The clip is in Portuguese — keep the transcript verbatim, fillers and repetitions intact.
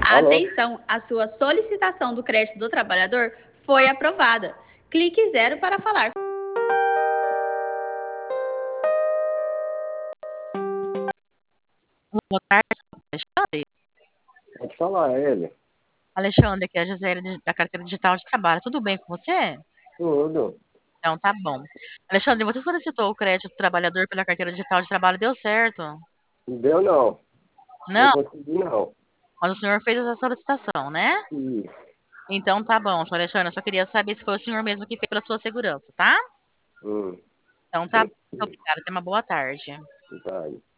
Alô? Atenção, a sua solicitação do crédito do trabalhador foi aprovada. Clique zero para falar. Boa tarde, Alexandre. Pode falar, é ele. Alexandre, aqui é a Gisele de- da carteira digital de trabalho. Tudo bem com você? Tudo. Então tá bom. Alexandre, você solicitou o crédito do trabalhador pela carteira digital de trabalho, deu certo? Não deu, não. Não Não, consegui, não. mas o senhor fez essa solicitação, né? Ih, Então tá bom, senhor Alexandre, eu só queria saber se foi o senhor mesmo que fez pela sua segurança, tá? hum, Então tá bom. Muito obrigada, tenha uma boa tarde. vai.